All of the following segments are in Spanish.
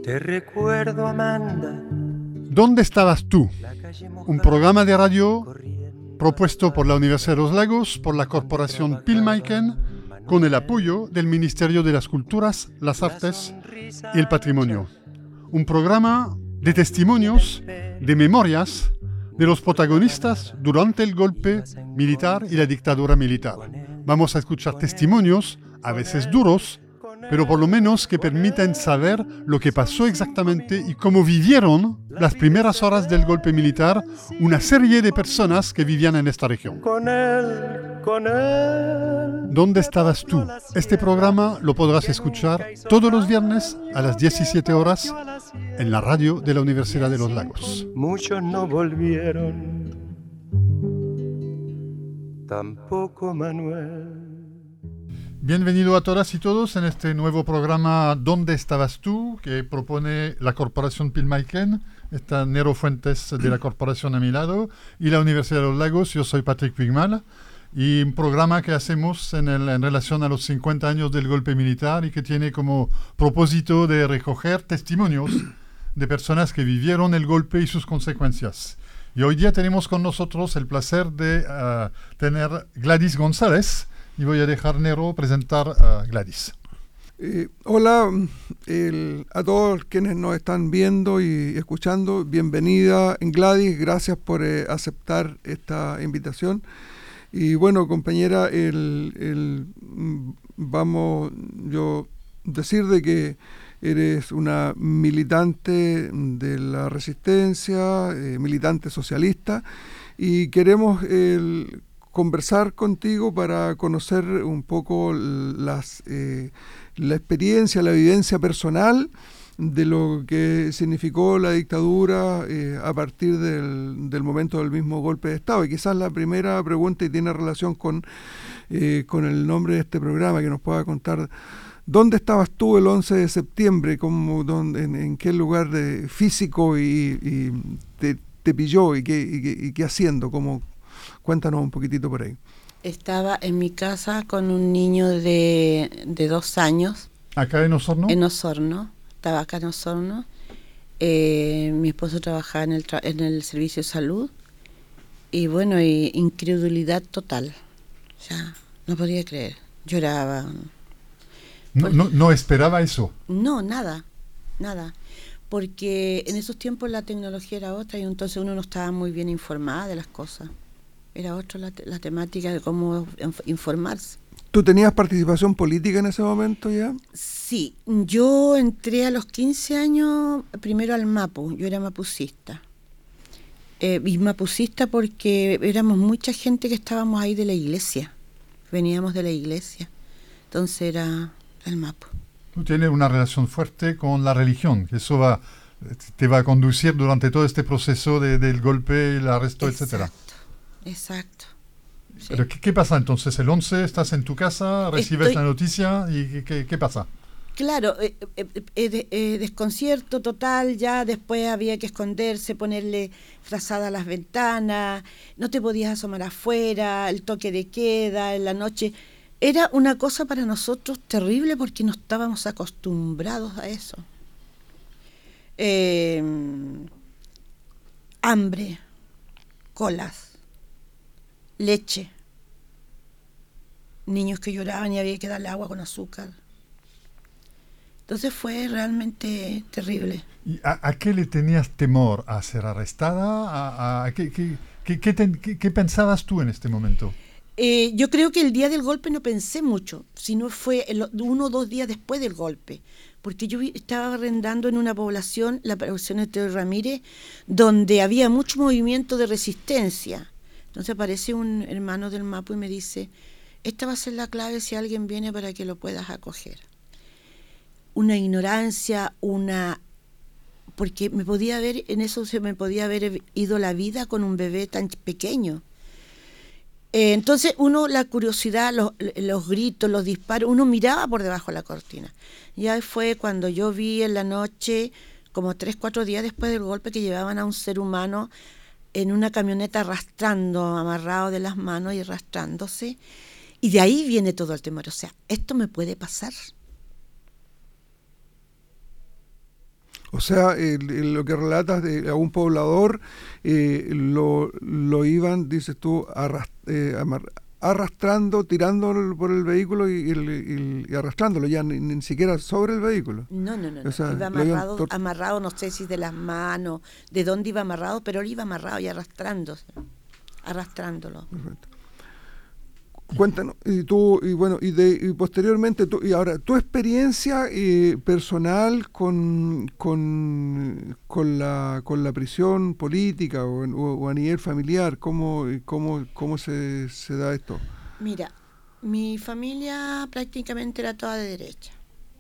Te recuerdo, Amanda. ¿Dónde estabas tú? Un programa de radio propuesto por la Universidad de los Lagos, por la Corporación Pilmaiken, con el apoyo del Ministerio de las Culturas, las Artes y el Patrimonio. Un programa de testimonios, de memorias de los protagonistas durante el golpe militar y la dictadura militar. Vamos a escuchar testimonios, a veces duros, pero por lo menos que permitan saber lo que pasó exactamente y cómo vivieron las primeras horas del golpe militar una serie de personas que vivían en esta región. ¿Dónde estabas tú? Este programa lo podrás escuchar todos los viernes a las 17 horas en la radio de la Universidad de los Lagos. Muchos no volvieron, tampoco Manuel. Bienvenido a todas y todos en este nuevo programa ¿Dónde estabas tú? Que propone la Corporación Pilmaiken. Está Nero Fuentes de la Corporación a mi lado y la Universidad de los Lagos. Yo soy Patrick Wigmal. Y un programa que hacemos en relación a los 50 años del golpe militar y que tiene como propósito de recoger testimonios de personas que vivieron el golpe y sus consecuencias. Y hoy día tenemos con nosotros el placer de tener Gladys González. Y voy a dejar Nero presentar a Gladys. Hola a todos quienes nos están viendo y escuchando. Bienvenida Gladys, gracias por aceptar esta invitación. Y bueno, compañera, vamos yo decir de que eres una militante de la resistencia, militante socialista, y queremos conversar contigo para conocer un poco la experiencia, la vivencia personal de lo que significó la dictadura a partir del momento del mismo golpe de Estado. Y quizás la primera pregunta, y tiene relación con el nombre de este programa, que nos pueda contar dónde estabas tú el 11 de septiembre, en qué lugar físico y te pilló y qué haciendo, cuéntanos un poquitito por ahí. Estaba en mi casa con un niño de 2 años. ¿Acá en Osorno? En Osorno. Estaba acá en Osorno. Mi esposo trabajaba en el servicio de salud. Y bueno, incredulidad total. O sea, no podía creer. Lloraba. No esperaba eso. No, nada. Porque en esos tiempos la tecnología era otra y entonces uno no estaba muy bien informada de las cosas. Era otra la temática de cómo informarse. ¿Tú tenías participación política en ese momento ya? Sí, yo entré a los 15 años primero al Mapu, yo era mapucista. Y mapucista porque éramos mucha gente que estábamos ahí de la iglesia, veníamos de la iglesia, entonces era el Mapu. Tú tienes una relación fuerte con la religión, que eso te va a conducir durante todo este proceso del golpe, el arresto, etcétera. Exacto. Sí. ¿Pero qué pasa entonces? El 11 estás en tu casa, recibes la noticia y ¿qué pasa? Claro, desconcierto total, ya después había que esconderse, ponerle frazada a las ventanas, no te podías asomar afuera, el toque de queda en la noche. Era una cosa para nosotros terrible porque no estábamos acostumbrados a eso. Hambre, colas, leche, niños que lloraban y había que darle agua con azúcar. Entonces fue realmente terrible. ¿Y a qué le tenías temor? ¿A ser arrestada? ¿Qué pensabas tú en este momento? Yo creo que el día del golpe no pensé mucho, sino fue 1 o 2 días después del golpe, porque yo estaba arrendando en una población, la población de Teo Ramírez, donde había mucho movimiento de resistencia. Entonces aparece un hermano del Mapu y me dice, esta va a ser la clave si alguien viene para que lo puedas acoger. Una ignorancia, porque en eso se me podía haber ido la vida con un bebé tan pequeño. Entonces la curiosidad, los gritos, los disparos, uno miraba por debajo de la cortina. Y ahí fue cuando yo vi en la noche, como 3-4 días después del golpe, que llevaban a un ser humano en una camioneta arrastrando, amarrado de las manos y arrastrándose. Y de ahí viene todo el temor. O sea, esto me puede pasar. O sea, lo que relatas de a un poblador, lo iban, dices tú, arrastrando, tirándolo por el vehículo y arrastrándolo, ya ni siquiera sobre el vehículo. No. O sea, Iba amarrado, no sé si de las manos, de dónde iba amarrado, pero él iba amarrado y arrastrándolo. Perfecto. Cuéntanos, y posteriormente, ahora, tu experiencia personal con la prisión política o a nivel familiar, ¿cómo se da esto? Mira, mi familia prácticamente era toda de derecha.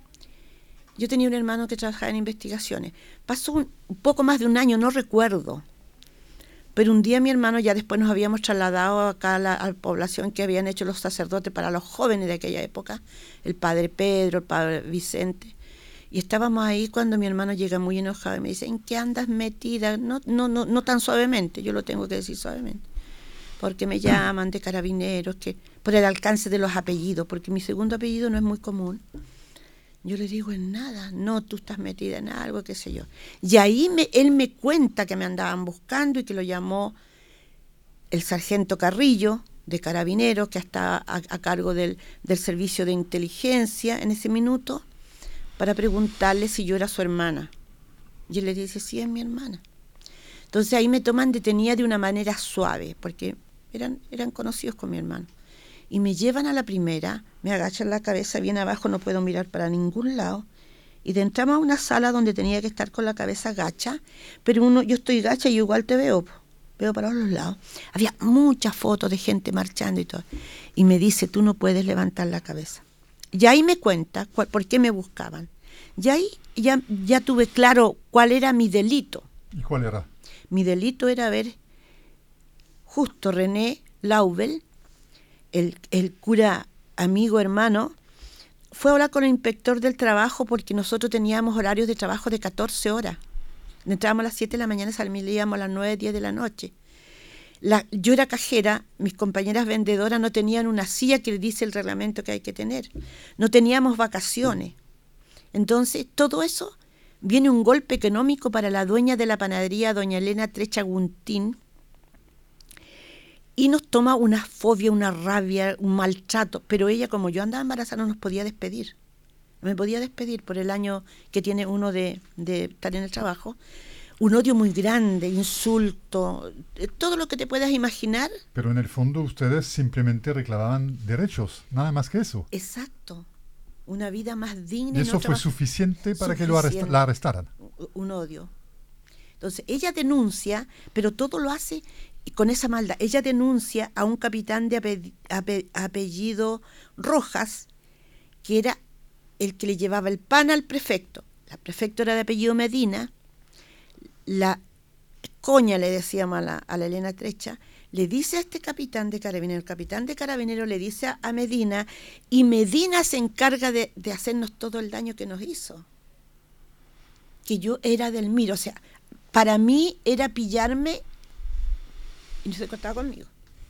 Yo tenía un hermano que trabajaba en investigaciones. Pasó un poco más de un año, no recuerdo. Pero un día mi hermano, ya después nos habíamos trasladado acá a la población que habían hecho los sacerdotes para los jóvenes de aquella época, el padre Pedro, el padre Vicente, y estábamos ahí cuando mi hermano llega muy enojado y me dice, ¿en qué andas metida? No tan suavemente, yo lo tengo que decir suavemente, porque me llaman de carabineros, que por el alcance de los apellidos, porque mi segundo apellido no es muy común. Yo le digo, en nada, no, tú estás metida en algo, qué sé yo. Y ahí él me cuenta que me andaban buscando y que lo llamó el sargento Carrillo, de Carabineros, que está a cargo del servicio de inteligencia en ese minuto, para preguntarle si yo era su hermana. Y él le dice, sí, es mi hermana. Entonces ahí me toman detenida de una manera suave, porque eran conocidos con mi hermano. Y me llevan a la primera, me agachan la cabeza bien abajo, no puedo mirar para ningún lado, y entramos a una sala donde tenía que estar con la cabeza gacha, pero yo estoy gacha y igual te veo para los lados. Había muchas fotos de gente marchando y todo, y me dice, tú no puedes levantar la cabeza. Y ahí me cuenta por qué me buscaban. Y ahí ya tuve claro cuál era mi delito. ¿Y cuál era? Mi delito era ver justo René Laubel, el cura amigo hermano, fue a hablar con el inspector del trabajo porque nosotros teníamos horarios de trabajo de 14 horas. Entrábamos a las 7 de la mañana y salíamos a las 9, 10 de la noche. Yo era cajera, mis compañeras vendedoras no tenían una silla que dice el reglamento que hay que tener. No teníamos vacaciones. Entonces, todo eso, viene un golpe económico para la dueña de la panadería, doña Elena Trecha Guntín, y nos toma una fobia, una rabia, un maltrato. Pero ella, como yo andaba embarazada, no nos podía despedir. Me podía despedir por el año que tiene uno de estar en el trabajo. Un odio muy grande, insulto, todo lo que te puedas imaginar. Pero en el fondo ustedes simplemente reclamaban derechos, nada más que eso. Exacto. Una vida más digna. Y eso fue suficiente para que la arrestaran. Un odio. Entonces, ella denuncia, pero todo lo hace con esa maldad. Ella denuncia a un capitán de apellido Rojas, que era el que le llevaba el pan al prefecto. El prefecto era de apellido Medina. La coña, le decíamos a la Elena Trecha, le dice a este capitán de Carabineros, el capitán de Carabineros le dice a Medina, y Medina se encarga de hacernos todo el daño que nos hizo. Que yo era del Miro, o sea, para mí era pillarme y no se cortaba conmigo.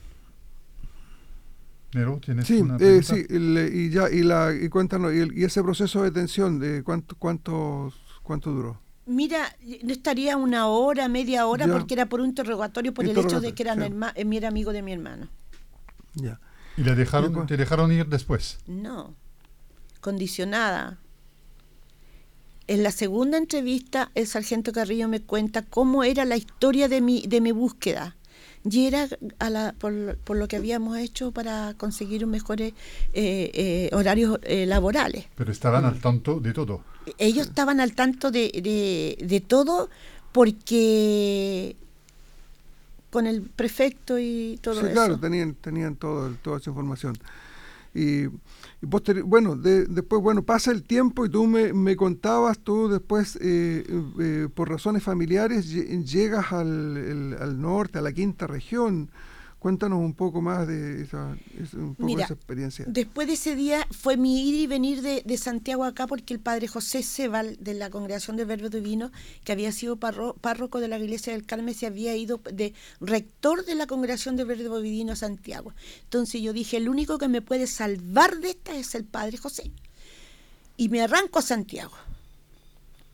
Nero, ¿tienes sí, una pregunta? Sí, y cuéntanos, y ese proceso de detención, de ¿cuánto duró? Mira, no estaría una hora, media hora, ya. Porque era por un interrogatorio, por el hecho de que era era amigo de mi hermano. Ya. ¿Y te dejaron ir después? No, condicionada. En la segunda entrevista, el sargento Carrillo me cuenta cómo era la historia de mi búsqueda. Y era por lo que habíamos hecho para conseguir mejores horarios laborales. Pero estaban al tanto de todo. Ellos estaban al tanto de todo, porque con el prefecto y todo eso. Sí, claro, tenían toda esa información. Y después pasa el tiempo y tú me contabas, tú después por razones familiares llegas al norte, a la quinta región. Cuéntanos un poco más de esa experiencia. Después de ese día fue mi ir y venir de Santiago acá, porque el padre José Sebal, de la Congregación del Verbo Divino, que había sido párroco de la Iglesia del Carmen, se había ido de rector de la Congregación del Verbo Divino a Santiago. Entonces yo dije, el único que me puede salvar de esta es el padre José. Y me arranco a Santiago.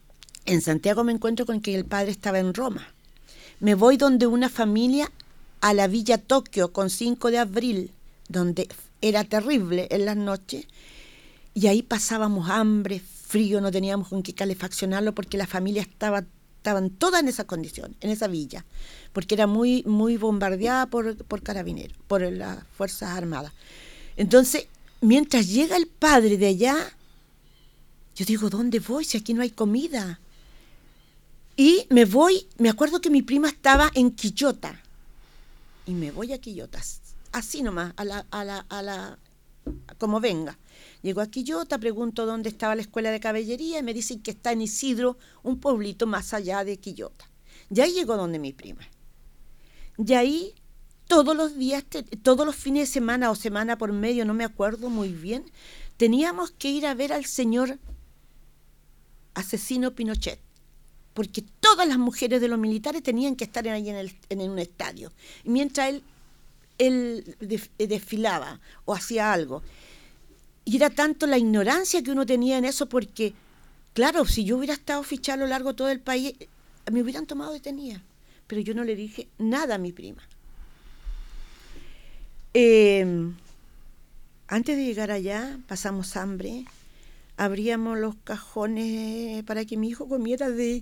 En Santiago me encuentro con que el padre estaba en Roma. Me voy donde una familia a la Villa Tokio con 5 de abril, donde era terrible en las noches, y ahí pasábamos hambre, frío, no teníamos con qué calefaccionarlo porque la familia estaban todas en esa condición, en esa villa, porque era muy, muy bombardeada por carabineros, por las Fuerzas Armadas. Entonces, mientras llega el padre de allá, yo digo, ¿dónde voy si aquí no hay comida? Y me voy, me acuerdo que mi prima estaba en Quillota, y me voy a Quillota, así nomás, como venga. Llego a Quillota, pregunto dónde estaba la escuela de caballería y me dicen que está en Isidro, un pueblito más allá de Quillota. Y ahí llego donde mi prima. Y ahí todos los días, todos los fines de semana o semana por medio, no me acuerdo muy bien, teníamos que ir a ver al señor asesino Pinochet, porque todas las mujeres de los militares tenían que estar ahí en un estadio. Y mientras él desfilaba o hacía algo. Y era tanto la ignorancia que uno tenía en eso, porque, claro, si yo hubiera estado fichada a lo largo de todo el país, me hubieran tomado detenida. Pero yo no le dije nada a mi prima. Antes de llegar allá, pasamos hambre, abríamos los cajones para que mi hijo comiera de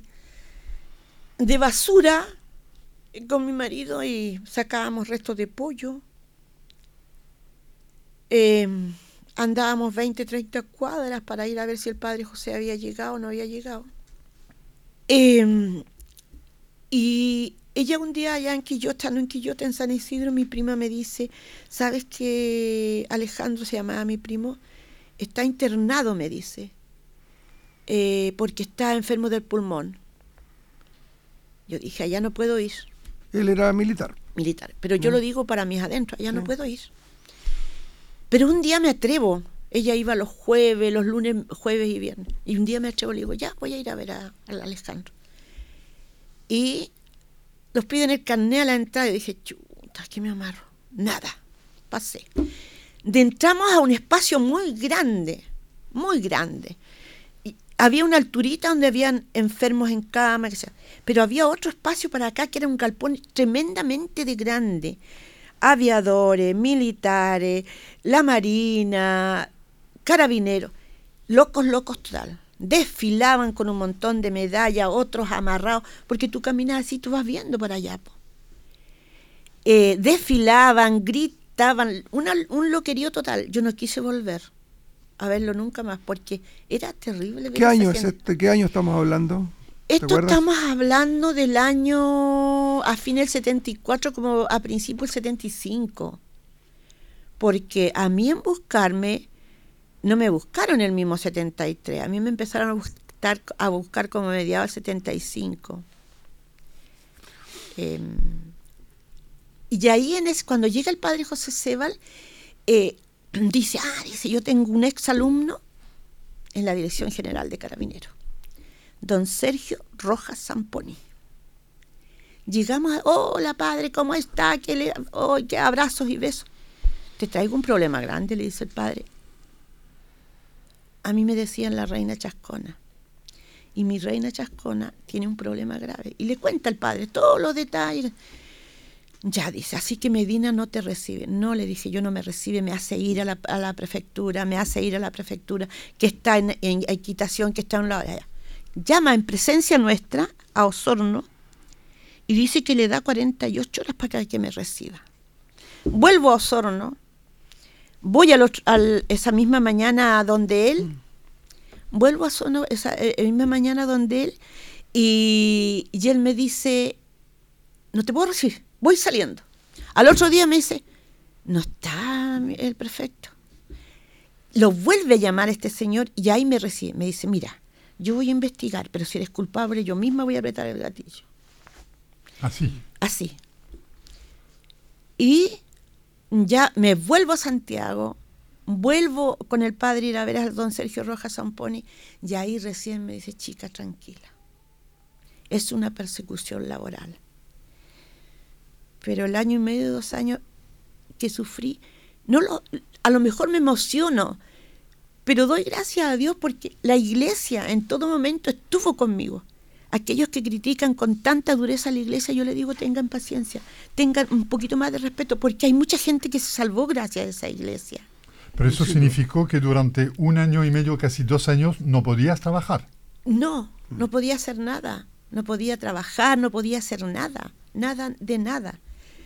basura con mi marido y sacábamos restos de pollo. Andábamos 20, 30 cuadras para ir a ver si el padre José había llegado o no había llegado. Y ella un día allá en Quillota, no en Quillota, en San Isidro, mi prima me dice, ¿sabes que Alejandro, se llamaba mi primo, está internado, me dice, porque está enfermo del pulmón? Yo dije, allá no puedo ir. Él era militar. Militar, pero yo lo digo para mis adentro, allá no puedo ir. Pero un día me atrevo, ella iba los jueves, los lunes, jueves y viernes, y un día me atrevo y le digo, ya, voy a ir a ver al Alejandro. Y nos piden el carné a la entrada y dije, chuta, ¿qué me amarro? Nada, pasé. Entramos a un espacio muy grande, y había una alturita donde habían enfermos en cama, pero había otro espacio para acá que era un galpón tremendamente de grande. Aviadores, militares, la marina, carabineros, locos total. Desfilaban con un montón de medallas, otros amarrados, porque tú caminas así, tú vas viendo para allá. Desfilaban, gritaban, un loquerío total. Yo no quise volver a verlo nunca más, porque era terrible. ¿Qué año es este? ¿Qué año estamos hablando? Esto estamos hablando del año a fin del 74, como a principio del 75. Porque a mí en buscarme, no me buscaron el mismo 73, a mí me empezaron a buscar como mediados del 75. Y ahí cuando llega el padre José Sebal, dice, yo tengo un ex alumno en la Dirección General de Carabineros, don Sergio Rojas Zamponi. Llegamos hola padre, ¿cómo está? ¿Qué abrazos y besos? Te traigo un problema grande, le dice el padre. A mí me decían la reina chascona, y mi reina chascona tiene un problema grave. Y le cuenta al padre todos los detalles. Ya dice, así que Medina no te recibe. No, le dije, yo no me recibe, me hace ir a la prefectura, que está en Equitación, que está a un lado de allá. Llama en presencia nuestra a Osorno y dice que le da 48 horas para que me reciba. Vuelvo a Osorno, voy esa misma mañana donde él, vuelvo a Osorno esa misma mañana donde él, y él me dice, no te puedo recibir, voy saliendo. Al otro día me dice, no está el prefecto. Lo vuelve a llamar este señor y ahí me recibe, me dice, mira, yo voy a investigar, pero si eres culpable, yo misma voy a apretar el gatillo. Así. Y ya me vuelvo a Santiago, vuelvo con el padre a ir a ver a don Sergio Rojas Zamponi, y ahí recién me dice, chica, tranquila. Es una persecución laboral. Pero el año y medio, 2 años que sufrí, a lo mejor me emociono, pero doy gracias a Dios porque la iglesia en todo momento estuvo conmigo. Aquellos que critican con tanta dureza a la iglesia, yo les digo, tengan paciencia, tengan un poquito más de respeto, porque hay mucha gente que se salvó gracias a esa iglesia. Pero eso significó que durante 1 año y medio, casi 2 años, no podías trabajar. No podía hacer nada, no podía trabajar, no podía hacer nada de nada.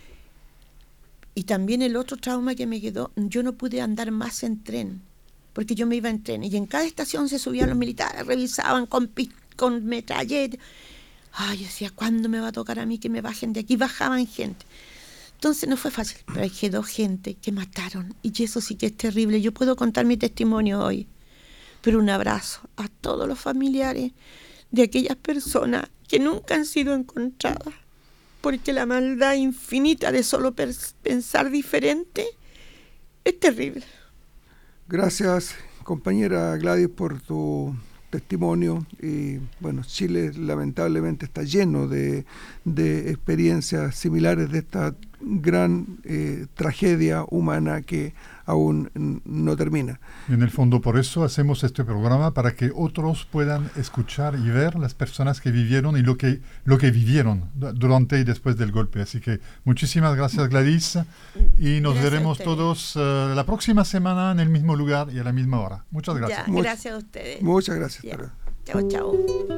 Y también el otro trauma que me quedó, yo no pude andar más en tren, porque yo me iba en tren, y en cada estación se subían los militares, revisaban con metralletas. Ay, yo decía, ¿cuándo me va a tocar a mí que me bajen de aquí? Bajaban gente. Entonces no fue fácil, pero hay quedó gente que mataron, y eso sí que es terrible. Yo puedo contar mi testimonio hoy, pero un abrazo a todos los familiares de aquellas personas que nunca han sido encontradas, porque la maldad infinita de solo pensar diferente es terrible. Gracias, compañera Gladys, por tu testimonio. Y bueno, Chile lamentablemente está lleno de experiencias similares de esta gran tragedia humana que aún no termina. En el fondo, por eso hacemos este programa, para que otros puedan escuchar y ver las personas que vivieron y lo que vivieron durante y después del golpe. Así que muchísimas gracias, Gladys, y nos veremos todos la próxima semana en el mismo lugar y a la misma hora. Muchas gracias. Ya, gracias a ustedes. Muchas gracias. Ya. Chao, chao.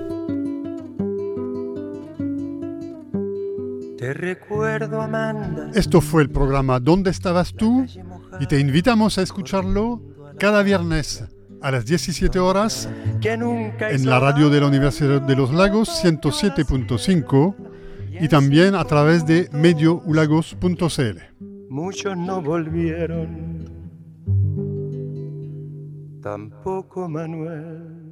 Te recuerdo, Amanda. Esto fue el programa ¿Dónde estabas tú? Y te invitamos a escucharlo cada viernes a las 17 horas en la radio de la Universidad de los Lagos 107.5 y también a través de medioulagos.cl. Muchos no volvieron, tampoco Manuel.